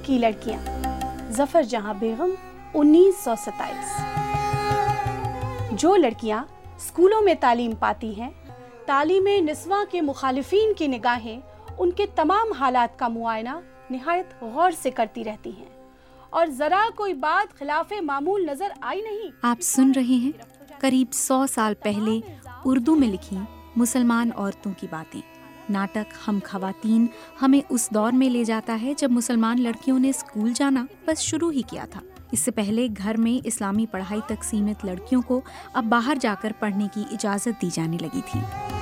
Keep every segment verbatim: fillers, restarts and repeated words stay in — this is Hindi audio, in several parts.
की लड़कियां, जफर जहां बेगम, उन्नीस सौ सत्ताईस। जो लड़कियां स्कूलों में तालीम पाती हैं, तालीम निस्वां के मुखालिफिन की निगाहें उनके तमाम हालात का मुआयना निहायत गौर से करती रहती हैं और जरा कोई बात खिलाफे मामूल नजर आई नहीं। आप सुन रहे हैं करीब सौ साल पहले उर्दू में लिखी मुसलमान औरतों की बातें। नाटक हम खवातीन हमें उस दौर में ले जाता है जब मुसलमान लड़कियों ने स्कूल जाना बस शुरू ही किया था। इससे पहले घर में इस्लामी पढ़ाई तक सीमित लड़कियों को अब बाहर जाकर पढ़ने की इजाजत दी जाने लगी थी।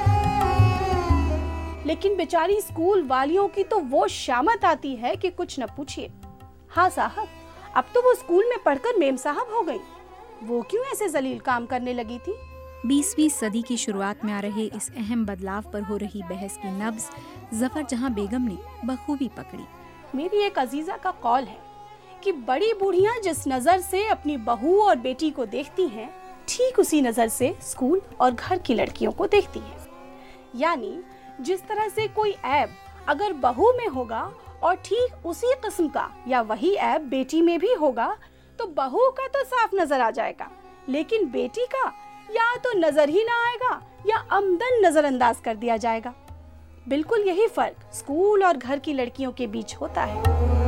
लेकिन बेचारी स्कूल वालियों की तो वो शामत आती है कि कुछ न पूछिए। हाँ साहब, अब तो वो स्कूल में पढ़कर मेम साहब हो गई, वो क्यों ऐसे जलील काम करने लगी थी। बीसवीं सदी की शुरुआत में आ रहे इस अहम बदलाव पर हो रही बहस की नब्ज जफर जहां बेगम ने बखूबी पकड़ी। मेरी एक अजीजा का कौल है कि बड़ी बूढ़ियां जिस नजर से अपनी बहू और बेटी को देखती हैं, ठीक उसी नजर से स्कूल और घर की लड़कियों को देखती हैं। यानी जिस तरह से कोई ऐब अगर बहू में होगा और ठीक उसी किस्म का या वही ऐब बेटी में भी होगा तो बहू का तो साफ नजर आ जाएगा, लेकिन बेटी का या तो नजर ही ना आएगा या अमदन नजरअंदाज कर दिया जाएगा। बिल्कुल यही फर्क स्कूल और घर की लड़कियों के बीच होता है।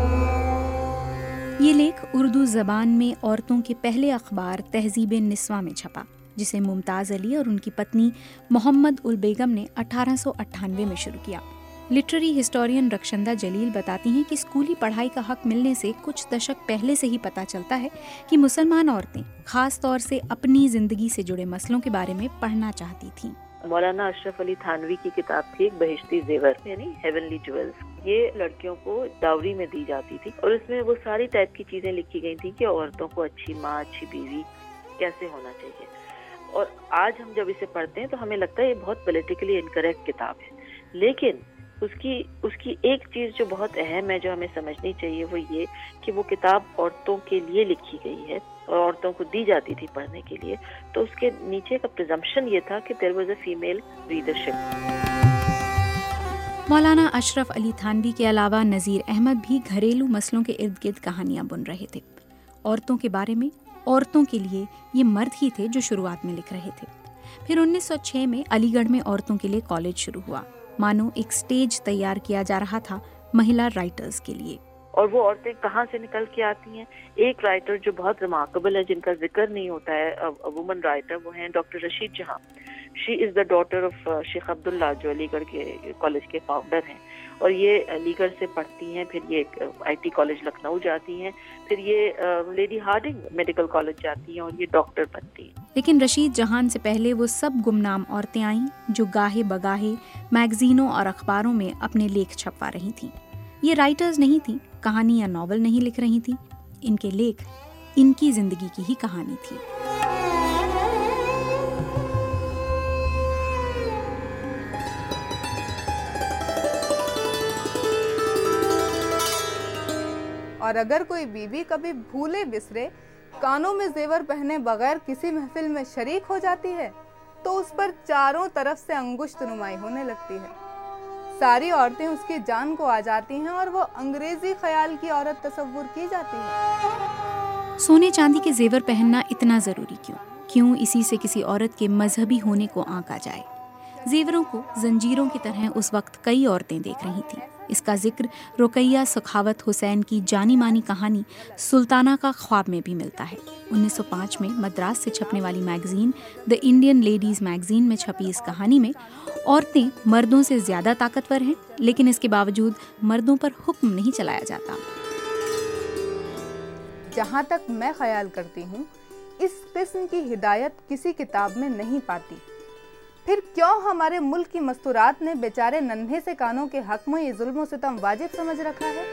ये लेख उर्दू जबान में औरतों के पहले अखबार तहजीब-ए-निस्वां में छपा, जिसे मुमताज़ अली और उनकी पत्नी मोहम्मद उल बेगम ने अठारह सौ अट्ठानवे में शुरू किया। लिटरेरी हिस्टोरियन रक्षंदा जलील बताती हैं कि स्कूली पढ़ाई का हक मिलने से कुछ दशक पहले से ही पता चलता है कि मुसलमान औरतें खास तौर से अपनी जिंदगी से जुड़े मसलों के बारे में पढ़ना चाहती थीं। मौलाना अशरफ अली थानवी की किताब थी एक बहिश्ती जेवर, यानी हेवनली ज्वेल्स। ये लड़कियों को डावरी में दी जाती थी और इसमें वो सारी टाइप की चीजें लिखी गई थी कि औरतों को अच्छी माँ, अच्छी बीवी कैसे होना चाहिए। और आज हम जब इसे पढ़ते हैं तो हमें लगता है ये बहुत पॉलिटिकली इनकरेक्ट किताब है, लेकिन उसकी उसकी एक चीज जो बहुत अहम है, जो हमें समझनी चाहिए, वो ये कि वो किताब औरतों के लिए लिखी गई है और औरतों को दी जाती थी पढ़ने के लिए। तो उसके नीचे का प्रिजम्पशन ये था कि there was a female readership. Maulana Ashraf Ali Thanvi के अलावा नज़ीर अहमद भी घरेलू मसलों के इर्द गिर्द कहानियां बुन रहे थे। औरतों के बारे में, औरतों के लिए ये मर्द ही थे जो शुरुआत में लिख रहे थे। फिर उन्नीस सौ छह में अलीगढ़ में औरतों के लिए कॉलेज शुरू हुआ, मानो एक स्टेज तैयार किया जा रहा था महिला राइटर्स के लिए। और वो औरतें कहाँ से निकल के आती हैं? एक राइटर जो बहुत रिमार्केबल है, जिनका जिक्र नहीं होता है, वुमन राइटर, वो हैं doctor Rashid Jahan. She is the daughter of Sheikh Abdullah, जो अलीगढ़ के कॉलेज के फाउंडर हैं। और ये अलीगढ़ से पढ़ती हैं, फिर ये आईटी कॉलेज लखनऊ जाती हैं, फिर ये लेडी हार्डिंग मेडिकल कॉलेज जाती हैं और ये डॉक्टर बनती हैं। लेकिन रशीद जहान से पहले वो सब गुमनाम औरतें आईं जो गाहे बगाहे मैगजीनों और अखबारों में अपने लेख छपवा रही थीं। ये राइटर्स नहीं थी, कहानी या नॉवल नहीं लिख रही थी, इनके लेख इनकी जिंदगी की ही कहानी थी। और अगर कोई बीवी कभी भूले बिसरे कानों में जेवर पहने बगैर किसी महफिल में शरीक हो जाती है तो उस पर चारों तरफ से अंगुश्त नुमाई होने लगती है। सारी औरतें उसकी जान को आ जाती हैं और वो अंग्रेजी ख्याल की औरत तस्वुर की जाती है। सोने चांदी के जेवर पहनना इतना जरूरी क्यों? क्यों इसी से किसी औरत के मजहबी होने को आंका जाए? जेवरों को जंजीरों की तरह उस वक्त कई औरतें देख रही थीं। इसका जिक्र रुकैया सखावत हुसैन की जानी मानी कहानी सुल्ताना का ख्वाब में भी मिलता है। उन्नीस सौ पाँच में मद्रास से छपने वाली magazine the Indian Ladies Magazine में छपी इस कहानी में औरतें मर्दों से ज्यादा ताकतवर हैं, लेकिन इसके बावजूद मर्दों पर हुक्म नहीं चलाया जाता। जहाँ तक मैं ख्याल करती हूँ, इस किस्म की हिदायत किसी किताब में नहीं पाती। फिर क्यों हमारे मुल्क की मस्तूरात ने बेचारे नन्हे से कानों के हक में ये जुल्म सितम वाजिब समझ रखा है?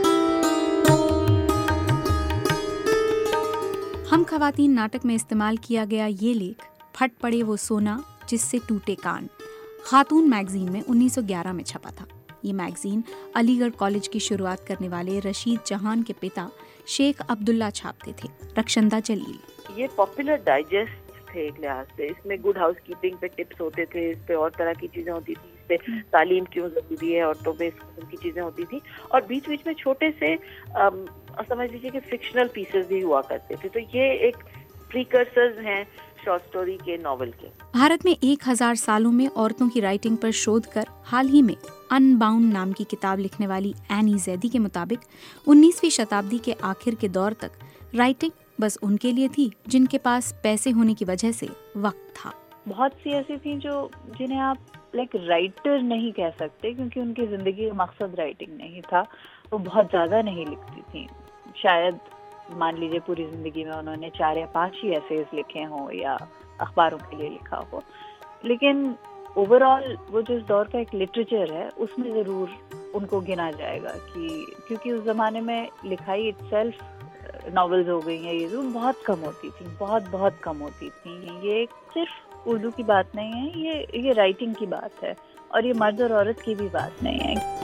हम खवातीन नाटक में इस्तेमाल किया गया ये लेख फट पड़े वो सोना जिससे टूटे कान खातून मैगजीन में उन्नीस सौ ग्यारह में छपा था। ये मैगजीन अलीगढ़ कॉलेज की शुरुआत करने वाले रशीद जहान के पिता शेख अब्दुल्ला छापते थे। रक्षंदा जलील। ये पॉपुलर डाइजेस्ट थे एक लिहाज से। इसमें गुड हाउस कीपिंग पे टिप्स होते थे, इस पे और तरह की चीजें होती थी, इस जैसे तालीम क्यों जरूरी है, औरतों पे इस किस्म की चीजें होती थी। और बीच बीच में छोटे से अम, समझ लीजिए कि फिक्शनल पीसेस भी हुआ करते थे। तो ये एक प्रीकर्सर्स हैं शॉर्ट स्टोरी के, नॉवेल के। भारत में एक हजार सालों में औरतों की राइटिंग पर शोध कर हाल ही में अनबाउंड नाम की किताब लिखने वाली एनी जैदी के मुताबिक उन्नीसवीं शताब्दी के आखिर के दौर तक राइटिंग बस उनके लिए थी जिनके पास पैसे होने की वजह से वक्त था। बहुत सी ऐसी थी जो जिन्हें आप लाइक राइटर नहीं कह सकते, क्योंकि उनकी जिंदगी का मकसद राइटिंग नहीं था। वो बहुत ज्यादा नहीं लिखती थी। शायद मान लीजिए पूरी जिंदगी में उन्होंने चार या पांच ही एसेज लिखे हों या अखबारों के लिए लिखा हो, लेकिन ओवरऑल वो जो इस दौर का एक लिटरेचर है उसमें ज़रूर उनको गिना जाएगा कि क्योंकि उस ज़माने में लिखाई इटसेल्फ नॉवेल्स हो गई हैं, ये जो बहुत कम होती थी, बहुत बहुत कम होती थी। ये सिर्फ उर्दू की बात नहीं है, ये ये राइटिंग की बात है, और ये मर्द और औरत की भी बात नहीं है।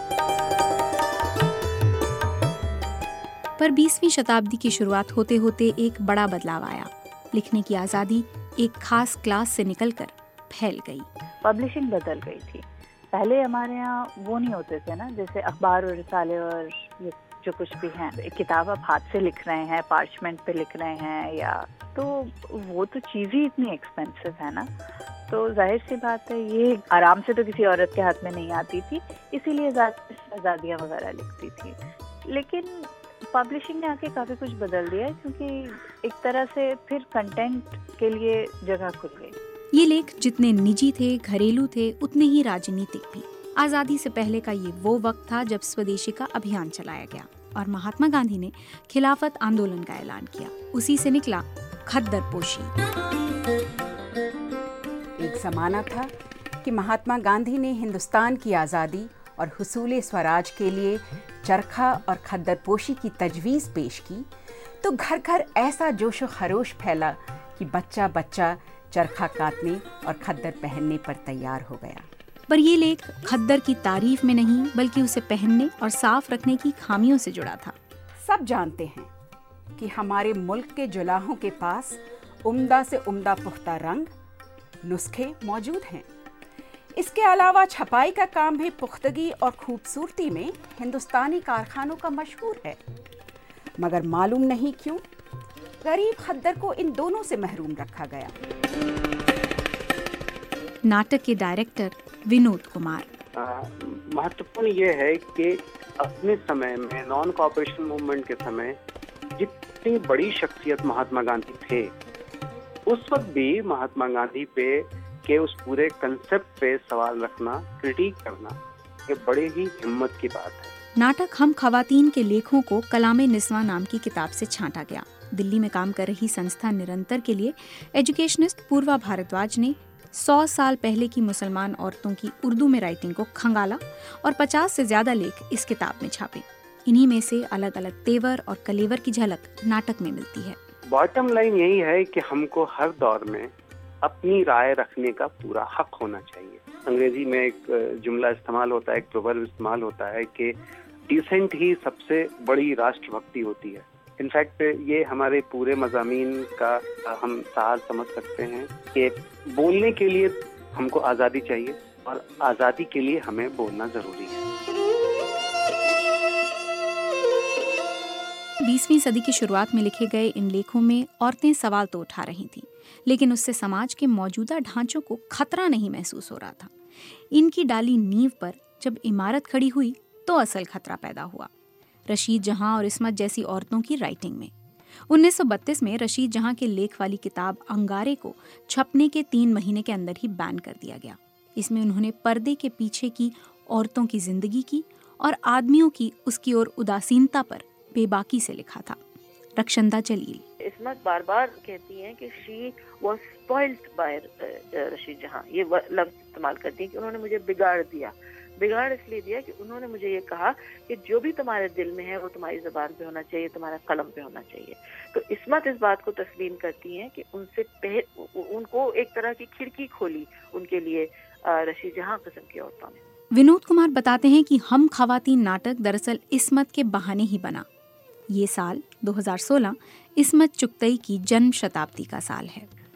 पर बीसवीं शताब्दी की शुरुआत होते होते एक बड़ा बदलाव आया। लिखने की आज़ादी एक खास क्लास से निकलकर फैल गई। पब्लिशिंग बदल गई थी। पहले हमारे यहाँ वो नहीं होते थे ना, जैसे अखबार और रिसाले और ये जो कुछ भी हैं, एक किताब आप हाथ से लिख रहे हैं, पार्चमेंट पे लिख रहे हैं, या तो वो तो चीज़ ही इतनी एक्सपेंसिव है ना, तो जाहिर सी बात है ये आराम से तो किसी औरत के हाथ में नहीं आती थी, इसीलिए आज़ादियाँ वगैरह लिखती थी। लेकिन पब्लिशिंग ने आके काफ़ी कुछ बदल दिया, क्योंकि एक तरह से फिर कंटेंट के लिए जगह खुल गई। ये लेख जितने निजी थे, घरेलू थे, उतने ही राजनीतिक भी। आज़ादी से पहले का ये वो वक्त था जब स्वदेशी का अभियान चलाया गया और महात्मा गांधी ने खिलाफत आंदोलन का ऐलान किया। उसी से निकला खद्दर पोशी। एक जमाना था कि महात्मा गांधी ने हिंदुस्तान की आज़ादी और हुसूल स्वराज के लिए चरखा और खद्दर पोशी की तजवीज़ पेश की, तो घर घर ऐसा जोश व खरोश फैला कि बच्चा बच्चा चरखा काटने और खद्दर पहनने पर तैयार हो गया। पर ये लेख खद्दर की तारीफ में नहीं, बल्कि उसे पहनने और साफ रखने की खामियों से जुड़ा था। सब जानते हैं कि हमारे मुल्क के जुलाहों के पास उम्दा से उम्दा पुख्ता रंग, नुस्खे मौजूद हैं। इसके अलावा छपाई का काम भी पुख्तगी और खूबसूरती में हिंदुस्तानी कारखानों का मशहूर है, मगर मालूम नहीं क्यों गरीब खद्दर को इन दोनों से महरूम रखा गया। नाटक के डायरेक्टर विनोद कुमार। महत्वपूर्ण ये है कि अपने समय में नॉन कॉपरेशन मूवमेंट के समय जितनी बड़ी शख्सियत महात्मा गांधी थे, उस वक्त भी महात्मा गांधी पे के उस पूरे कंसेप्ट पे सवाल रखना, क्रिटिक करना, ये बड़े ही हिम्मत की बात है। नाटक हम खवातीन के लेखों को कलामे निस्वां नाम की किताब से छांटा गया। दिल्ली में काम कर रही संस्था निरंतर के लिए एजुकेशनिस्ट पूर्वा भारद्वाज ने सौ साल पहले की मुसलमान औरतों की उर्दू में राइटिंग को खंगाला और पचास से ज्यादा लेख इस किताब में छापे। इन्हीं में से अलग अलग तेवर और कलेवर की झलक नाटक में मिलती है। बॉटम लाइन यही है कि हमको हर दौर में अपनी राय रखने का पूरा हक होना चाहिए। अंग्रेजी में एक जुमला इस्तेमाल होता है, एक प्रोवर्ब इस्तेमाल होता है कि डिसेंट ही सबसे बड़ी राष्ट्रभक्ति होती है। इनफैक्ट ये हमारे पूरे मज़ामीन का हम सार समझ सकते हैं कि बोलने के लिए हमको आज़ादी चाहिए और आज़ादी के लिए हमें बोलना ज़रूरी है। बीसवीं सदी की शुरुआत में लिखे गए इन लेखों में औरतें सवाल तो उठा रही थीं, लेकिन उससे समाज के मौजूदा ढांचों को खतरा नहीं महसूस हो रहा था। इनकी डाली नींव पर जब इमारत खड़ी हुई तो असल खतरा पैदा हुआ। रशीद जहां और इस्मत जैसी औरतों की राइटिंग में उन्नीस सौ बत्तीस में रशीद जहां के लेख वाली किताब अंगारे को छपने के तीन महीने के अंदर ही बैन कर दिया गया। इसमें उन्होंने पर्दे के पीछे की औरतों की जिंदगी की और आदमियों की उसकी ओर उदासीनता पर बेबाकी से लिखा था। रक्षंदा जलील। इस्मत बार बार कहती हैं कि she was spoiled by Rashid Jahan, ये लफ्ज इस्तेमाल करती हैं कि उन्होंने मुझे बिगाड़ दिया। बिगाड़ इसलिए दिया कि उन्होंने मुझे ये कहा कि जो भी तुम्हारे दिल में है वो तुम्हारी ज़बान पे होना चाहिए, तुम्हारा कलम पे होना चाहिए। तो इस्मत इस बात को तस्लीम करती हैं कि उनसे पहले उनको एक तरह की खिड़की खोली उनके लिए रशीद जहां किस्म की औरतों ने। विनोद कुमार बताते हैं कि हम खवातीन नाटक दरअसल इस्मत के बहाने ही बना। ये साल दो हज़ार सोलह इस्मत चुगतई की जन्म शताब्दी का साल है।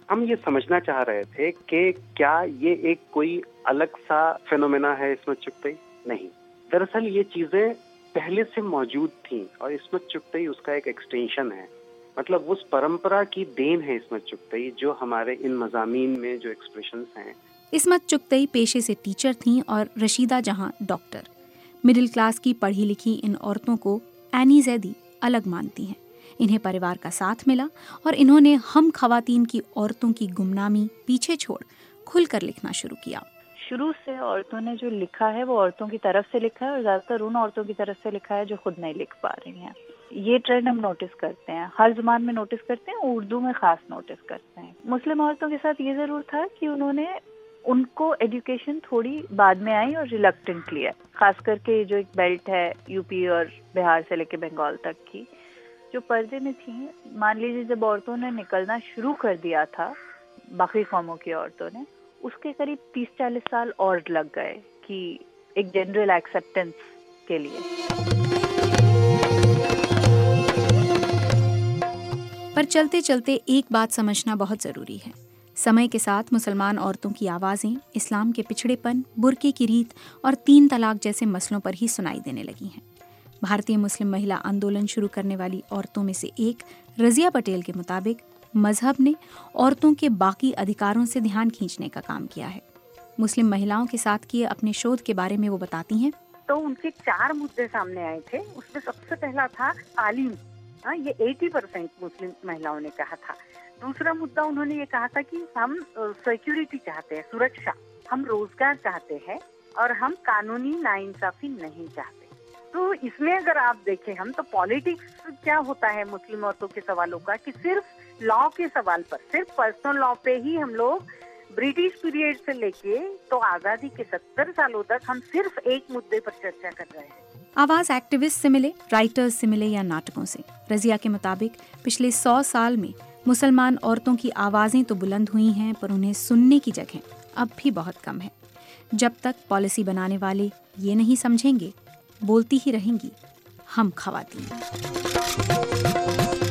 हम ये समझना चाह रहे थे कि क्या ये एक कोई अलग सा फेनोमेना है इस्मत चुगताई? नहीं, दरअसल ये चीजें पहले से मौजूद थी और इस्मत चुगताई उसका एक एक्सटेंशन है। मतलब उस परंपरा की देन है इस्मत चुगताई, जो हमारे इन मज़ामीन में जो एक्सप्रेशंस हैं। इस्मत चुगताई पेशे से टीचर थीं और रशीदा जहां डॉक्टर। मिडिल क्लास की पढ़ी लिखी इन औरतों को एनी जैदी अलग मानती हैं। इन्हें परिवार का साथ मिला और इन्होंने हम खवातीन की औरतों की गुमनामी पीछे छोड़ खुलकर लिखना शुरू किया। शुरू से औरतों ने जो लिखा है वो औरतों की तरफ से लिखा है और ज्यादातर उन औरतों की तरफ से लिखा है जो खुद नहीं लिख पा रही हैं। ये ट्रेंड हम नोटिस करते हैं, हर ज़बान में नोटिस करते हैं, उर्दू में खास नोटिस करते हैं। मुस्लिम औरतों के साथ ये जरूर था कि उन्होंने उनको एजुकेशन थोड़ी बाद में आई और रिलक्टेंटली है। खास करके जो एक बेल्ट है यूपी और बिहार से लेके बंगाल तक की जो पर्दे में थी, मान लीजिए जब औरतों ने निकलना शुरू कर दिया था, बाकी कौमों की औरतों ने, उसके करीब तीस चालीस साल और लग गए कि एक जनरल एक्सेप्टेंस के लिए। पर चलते चलते एक बात समझना बहुत ज़रूरी है। समय के साथ मुसलमान औरतों की आवाज़ें इस्लाम के पिछड़ेपन, बुर्के की रीत और तीन तलाक जैसे मसलों पर ही सुनाई देने लगी हैं। भारतीय मुस्लिम महिला आंदोलन शुरू करने वाली औरतों में से एक रज़िया पटेल के मुताबिक मजहब ने औरतों के बाकी अधिकारों से ध्यान खींचने का काम किया है। मुस्लिम महिलाओं के साथ किए अपने शोध के बारे में वो बताती हैं। तो उनके चार मुद्दे सामने आए थे। उसमें सबसे पहला था तालीम। हाँ, ये अस्सी परसेंट मुस्लिम महिलाओं ने कहा था। दूसरा मुद्दा उन्होंने ये कहा था कि हम सिक्योरिटी चाहते हैं, सुरक्षा, हम रोजगार चाहते हैं और हम कानूनी नाइंसाफी नहीं चाहते। तो इसमें अगर आप देखें हम तो पॉलिटिक्स क्या होता है मुस्लिम औरतों के सवालों का कि सिर्फ लॉ के सवाल पर, सिर्फ पर्सनल लॉ पे ही हम लोग ब्रिटिश पीरियड से लेके तो आजादी के सत्तर सालों तक हम सिर्फ एक मुद्दे पर चर्चा कर रहे हैं। आवाज एक्टिविस्ट से मिले, राइटर्स से मिले या नाटकों से, रज़िया के मुताबिक पिछले सौ साल में मुसलमान औरतों की आवाजें तो बुलंद हुई हैं, पर उन्हें सुनने की जगह अब भी बहुत कम है। जब तक पॉलिसी बनाने वाले ये नहीं समझेंगे, बोलती ही रहेंगी हम खवातीन।